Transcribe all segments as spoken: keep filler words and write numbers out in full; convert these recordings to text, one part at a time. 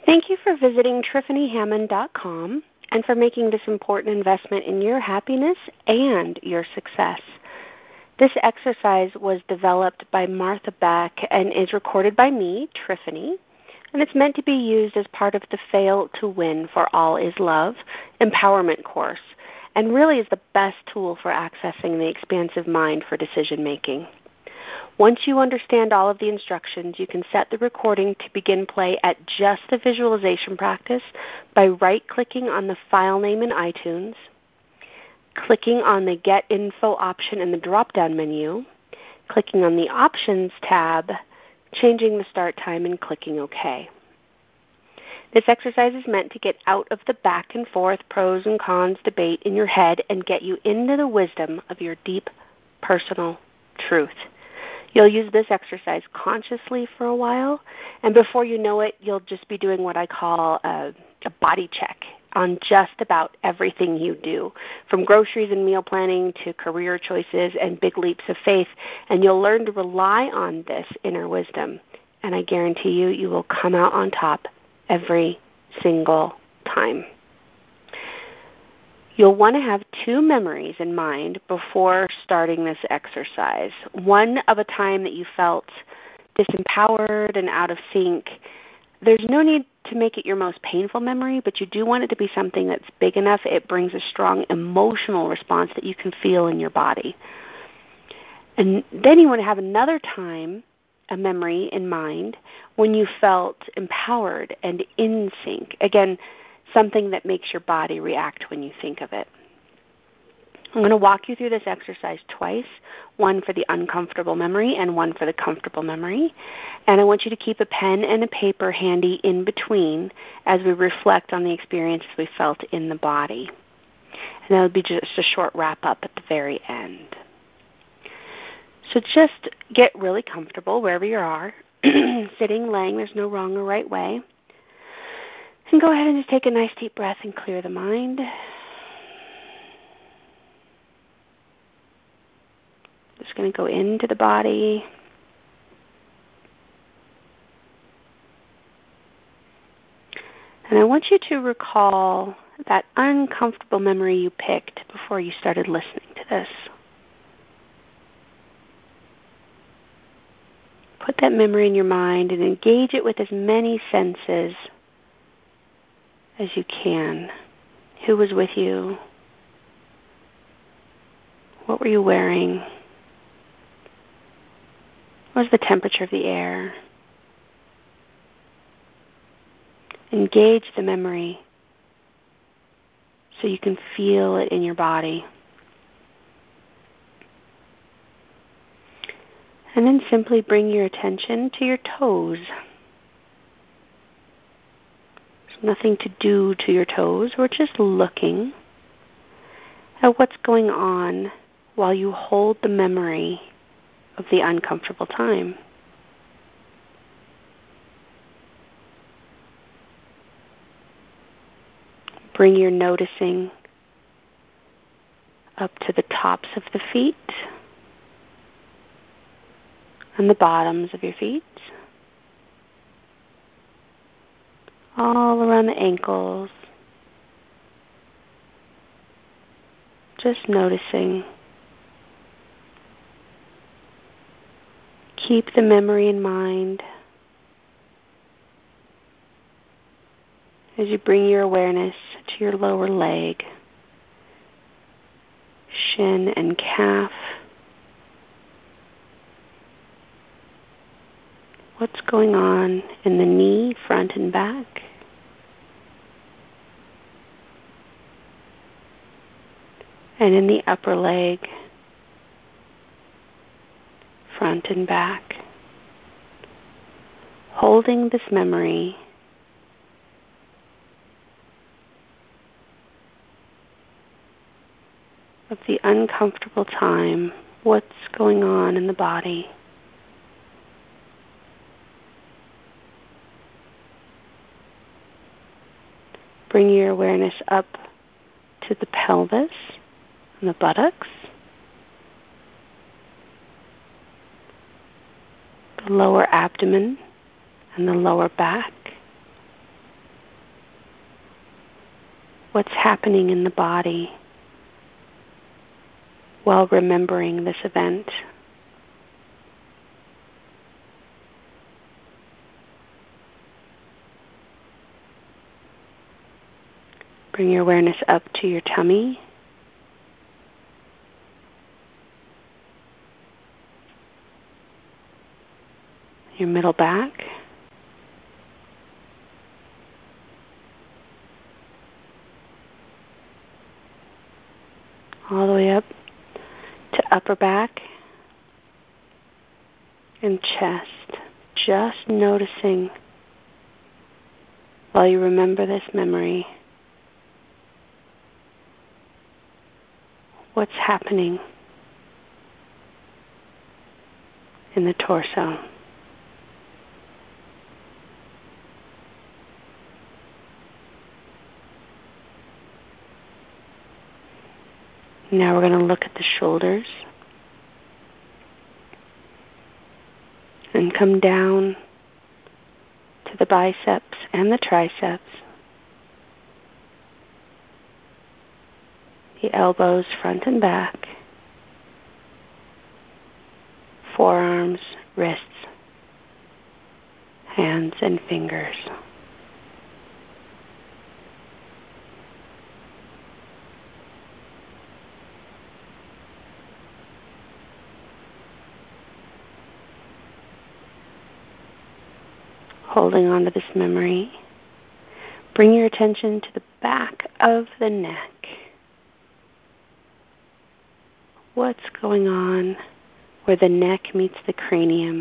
Thank you for visiting Tiffany Hammond dot com and for making this important investment in your happiness and your success. This exercise was developed by Martha Beck and is recorded by me, Tiffany, and it's meant to be used as part of the Fail to Win for All is Love empowerment course, and really is the best tool for accessing the expansive mind for decision making. Once you understand all of the instructions, you can set the recording to begin play at just the visualization practice by right-clicking on the file name in iTunes, clicking on the Get Info option in the drop-down menu, clicking on the Options tab, changing the start time, and clicking OK. This exercise is meant to get out of the back and forth pros and cons debate in your head and get you into the wisdom of your deep personal truth. You'll use this exercise consciously for a while, and before you know it, you'll just be doing what I call a, a body check on just about everything you do, from groceries and meal planning to career choices and big leaps of faith, and you'll learn to rely on this inner wisdom, and I guarantee you, you will come out on top every single time. You'll want to have two memories in mind before starting this exercise. One of a time that you felt disempowered and out of sync. There's no need to make it your most painful memory, but you do want it to be something that's big enough it brings a strong emotional response that you can feel in your body. And then you want to have another time, a memory in mind, when you felt empowered and in sync. Again, something that makes your body react when you think of it. I'm going to walk you through this exercise twice, one for the uncomfortable memory and one for the comfortable memory. And I want you to keep a pen and a paper handy in between as we reflect on the experiences we felt in the body. And that'll be just a short wrap-up at the very end. So just get really comfortable wherever you are, sitting, laying, there's no wrong or right way. And go ahead and just take a nice deep breath and clear the mind. Just going to go into the body. And I want you to recall that uncomfortable memory you picked before you started listening to this. Put that memory in your mind and engage it with as many senses as you can. Who was with you? What were you wearing? What was the temperature of the air? Engage the memory so you can feel it in your body. And then simply bring your attention to your toes. Nothing to do to your toes. We're just looking at what's going on while you hold the memory of the uncomfortable time. Bring your noticing up to the tops of the feet and the bottoms of your feet. All around the ankles, just noticing. Keep the memory in mind as you bring your awareness to your lower leg, shin and calf. What's going on in the knee, front and back? And in the upper leg, front and back. Holding this memory of the uncomfortable time, what's going on in the body. Bring your awareness up to the pelvis and the buttocks, the lower abdomen and the lower back. what's happening in the body while remembering this event. Bring your awareness up to your tummy. Your middle back. All the way up to upper back and chest. Just noticing while you remember this memory what's happening in the torso. Now we're going to look at the shoulders and come down to the biceps and the triceps, the elbows front and back, forearms, wrists, hands and fingers. Holding on to this memory, bring your attention to the back of the neck. What's going on where the neck meets the cranium?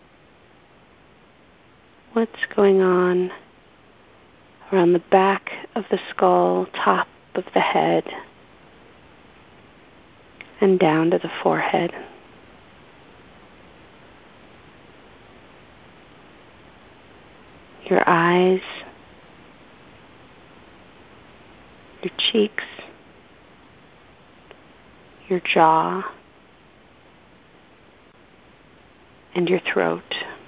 What's going on around the back of the skull, top of the head, and down to the forehead? Your eyes, your cheeks, your jaw, and your throat.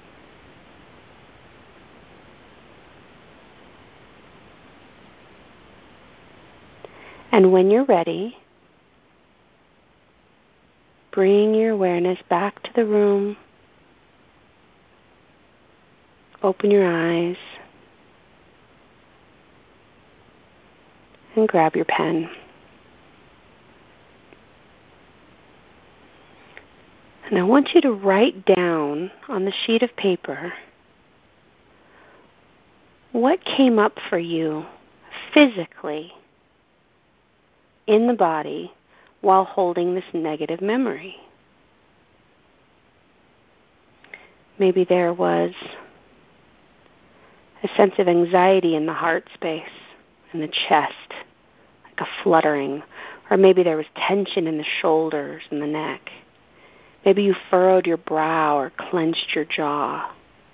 And when you're ready, bring your awareness back to the room. Open your eyes and grab your pen. And I want you to write down on the sheet of paper what came up for you physically in the body while holding this negative memory. Maybe there was a sense of anxiety in the heart space, in the chest, like a fluttering. Or maybe there was tension in the shoulders and the neck. Maybe you furrowed your brow or clenched your jaw.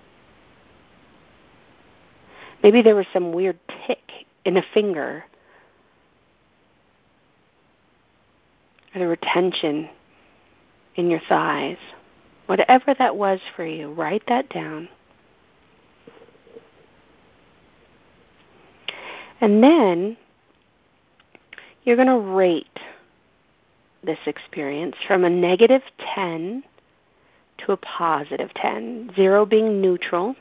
Maybe there was some weird tick in a finger. Or there were tension in your thighs. Whatever that was for you, write that down. And then you're going to rate this experience from a negative ten to a positive ten, zero being neutral.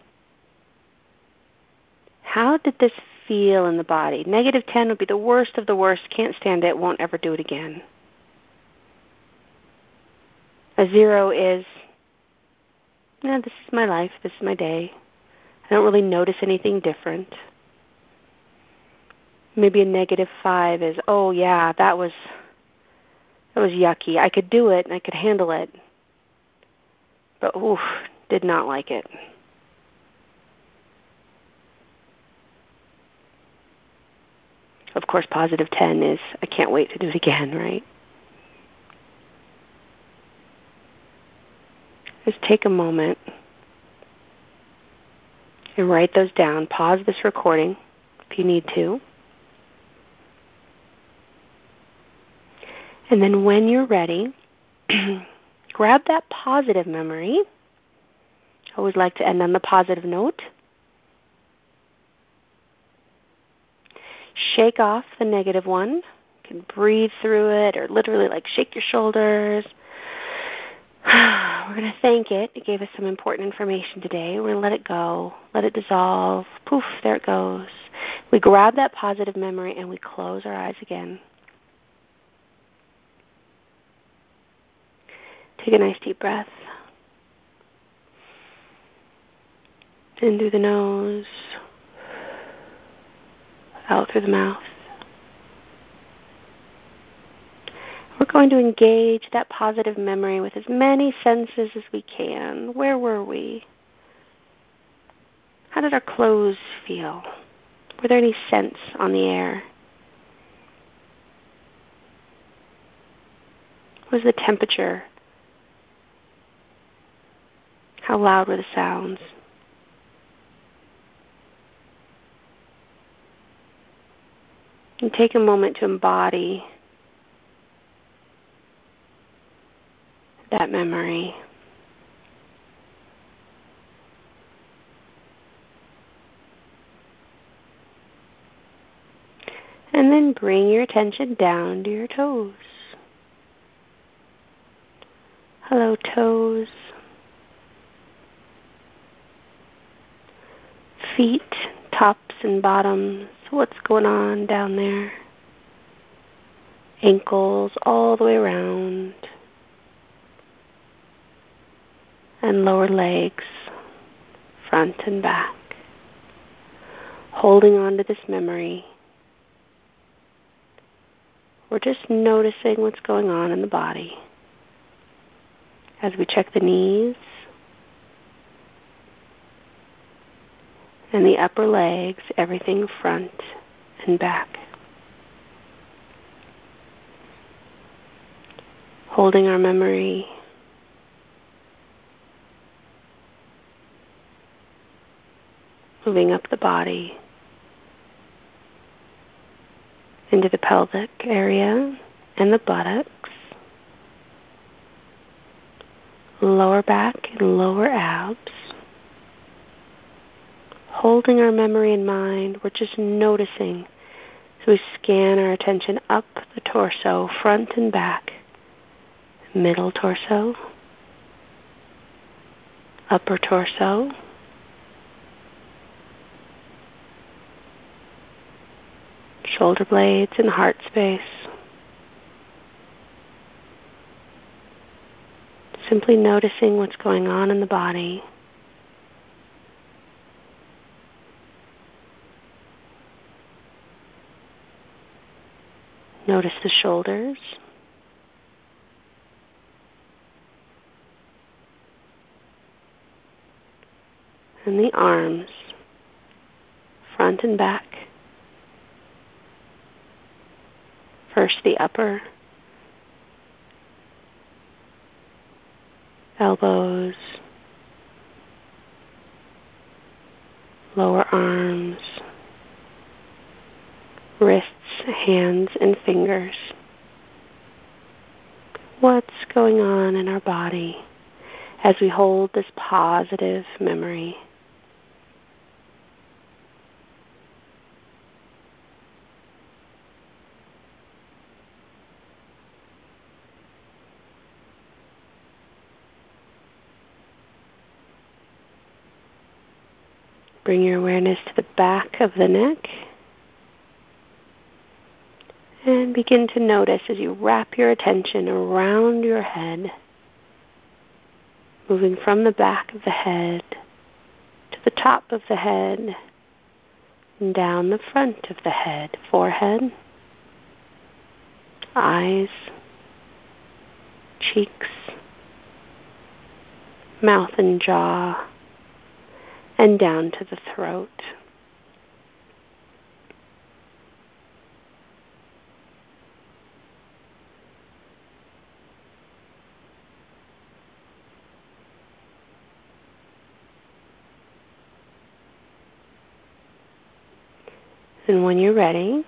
How did this feel in the body? Negative ten would be the worst of the worst, can't stand it, won't ever do it again. A zero is, yeah, this is my life, this is my day. I don't really notice anything different. Maybe a negative five is, oh yeah, that was that was yucky. I could do it and I could handle it. But oof, did not like it. Of course, positive ten is, I can't wait to do it again, right? Just take a moment and write those down. Pause this recording if you need to. And then when you're ready, grab that positive memory. I always like to end on the positive note. shake off the negative one. You can breathe through it or literally like shake your shoulders. We're going to thank it. It gave us some important information today. We're going to let it go, let it dissolve. Poof, there it goes. We grab that positive memory and we close our eyes again. Take a nice deep breath. In through the nose, out through the mouth. We're going to engage that positive memory with as many senses as we can. Where were we? How did our clothes feel? Were there any scents on the air? What was the temperature? How loud were the sounds? And take a moment to embody that memory. And then bring your attention down to your toes. Hello, toes. Feet, tops and bottoms. What's going on down there? Ankles all the way around. And lower legs, front and back. Holding on to this memory. We're just noticing what's going on in the body. As we check the knees and the upper legs, everything front and back. Holding our memory. Moving up the body into the pelvic area and the buttocks, lower back and lower abs. Holding our memory in mind, we're just noticing as we scan our attention up the torso, front and back, middle torso, upper torso, shoulder blades and heart space. Simply noticing what's going on in the body. Notice the shoulders. And the arms, front and back. First the upper, elbows, lower arms, wrists, hands, and fingers. What's going on in our body as we hold this positive memory? Bring your awareness to the back of the neck and begin to notice as you wrap your attention around your head, moving from the back of the head to the top of the head and down the front of the head, forehead, eyes, cheeks, mouth and jaw, and down to the throat. And when you're ready,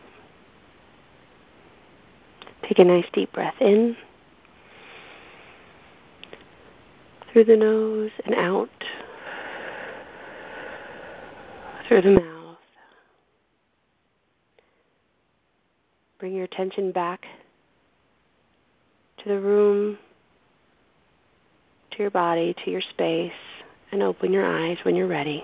take a nice deep breath in through the nose and out through the mouth. Bring your attention back to the room, to your body, to your space, and open your eyes when you're ready.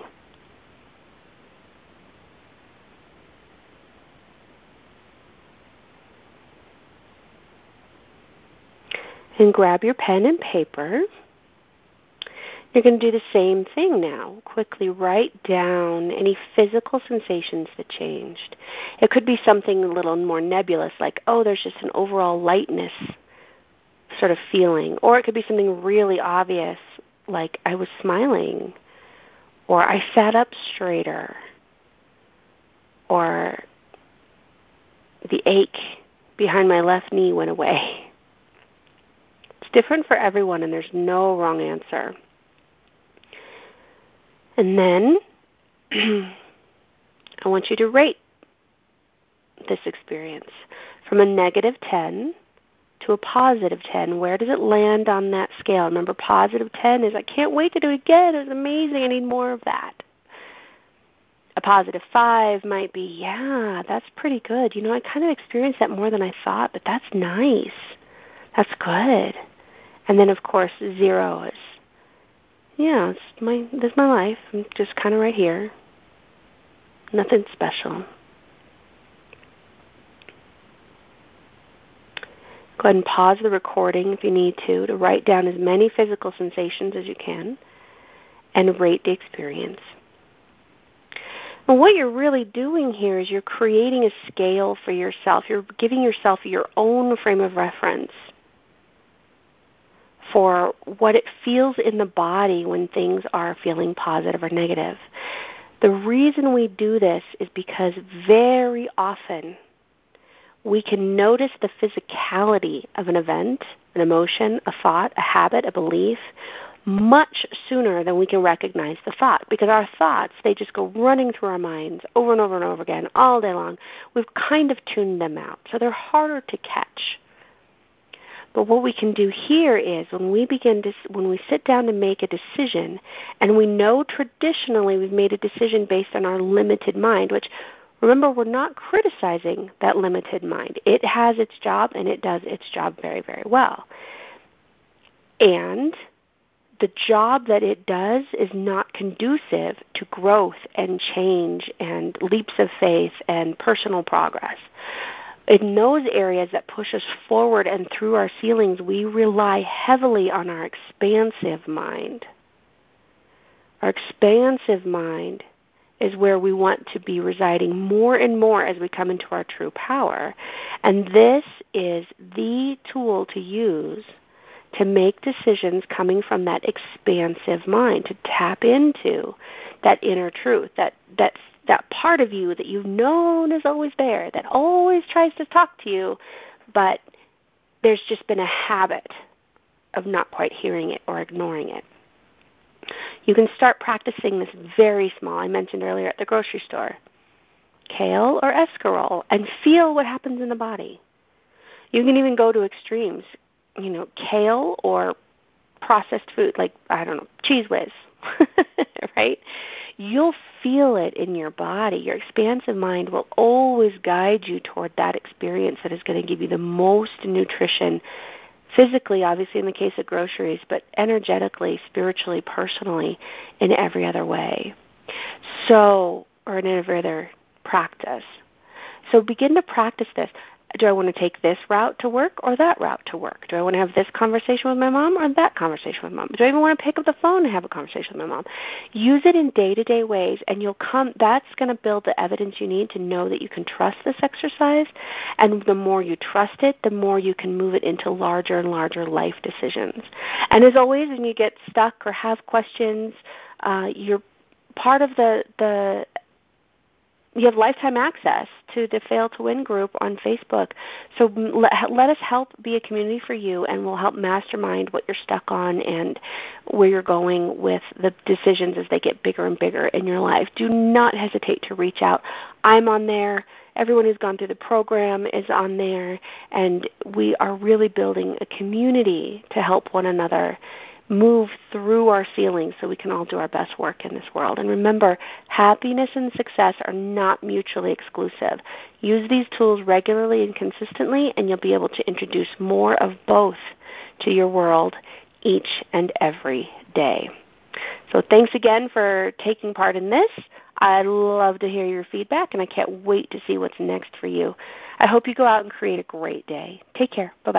And grab your pen and paper. You're going to do the same thing now. Quickly write down any physical sensations that changed. It could be something a little more nebulous, like, oh, there's just an overall lightness sort of feeling. Or it could be something really obvious, like I was smiling, or I sat up straighter, or the ache behind my left knee went away. It's different for everyone, and there's no wrong answer. And then I want you to rate this experience from a negative ten to a positive ten. Where does it land on that scale? Remember, positive ten is I can't wait to do it again. It was amazing. I need more of that. A positive five might be, yeah, that's pretty good. You know, I kind of experienced that more than I thought, but that's nice. That's good. And then, of course, zero is, yeah, it's my, this is my life. I'm just kind of right here. Nothing special. Go ahead and pause the recording if you need to, to write down as many physical sensations as you can and rate the experience. And what you're really doing here is you're creating a scale for yourself. You're giving yourself your own frame of reference for what it feels in the body when things are feeling positive or negative. The reason we do this is because very often we can notice the physicality of an event, an emotion, a thought, a habit, a belief, much sooner than we can recognize the thought. Because our thoughts, they just go running through our minds over and over and over again all day long. We've kind of tuned them out, so they're harder to catch. But what we can do here is when we begin to, when we sit down to make a decision, and we know traditionally we've made a decision based on our limited mind, which, remember, we're not criticizing that limited mind. It has its job, and it does its job very, very well. And the job that it does is not conducive to growth and change and leaps of faith and personal progress. In those areas that push us forward and through our ceilings, we rely heavily on our expansive mind. Our expansive mind is where we want to be residing more and more as we come into our true power. And this is the tool to use to make decisions coming from that expansive mind, to tap into that inner truth, that that's that part of you that you've known is always there, that always tries to talk to you, but there's just been a habit of not quite hearing it or ignoring it. You can start practicing this very small. I mentioned earlier at the grocery store, kale or escarole, and feel what happens in the body. You can even go to extremes, you know, kale or processed food, like, I don't know, Cheez Whiz, right? You'll feel it in your body. Your expansive mind will always guide you toward that experience that is going to give you the most nutrition, physically, obviously in the case of groceries, but energetically, spiritually, personally, in every other way. So, or in every other practice. So begin to practice this. Do I want to take this route to work or that route to work? Do I want to have this conversation with my mom or that conversation with mom? Do I even want to pick up the phone and have a conversation with my mom? Use it in day-to-day ways, and you'll come. That's going to build the evidence you need to know that you can trust this exercise. And the more you trust it, the more you can move it into larger and larger life decisions. And as always, when you get stuck or have questions, uh, you're part of the the. You have lifetime access to the Fail to Win group on Facebook. So let, let us help be a community for you, and we'll help mastermind what you're stuck on and where you're going with the decisions as they get bigger and bigger in your life. Do not hesitate to reach out. I'm on there. Everyone who's gone through the program is on there, and we are really building a community to help one another move through our ceilings so we can all do our best work in this world. And remember, happiness and success are not mutually exclusive. Use these tools regularly and consistently, and you'll be able to introduce more of both to your world each and every day. So thanks again for taking part in this. I'd love to hear your feedback, and I can't wait to see what's next for you. I hope you go out and create a great day. Take care. Bye-bye.